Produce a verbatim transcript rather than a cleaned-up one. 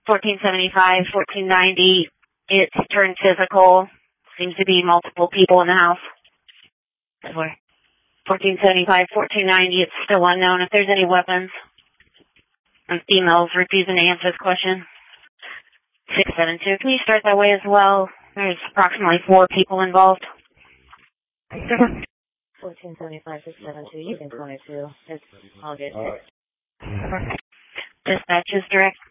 fourteen seventy-five, fourteen ninety, it's turned physical. Seems to be multiple people in the house. fourteen seventy-five, fourteen ninety, it's still unknown if there's any weapons. And females refusing to answer this question. six seven two, can you start that way as well? There's approximately four people involved. fourteen seventy-five, six seven two, you can twenty-two. It's all good. All right. Dispatch is direct.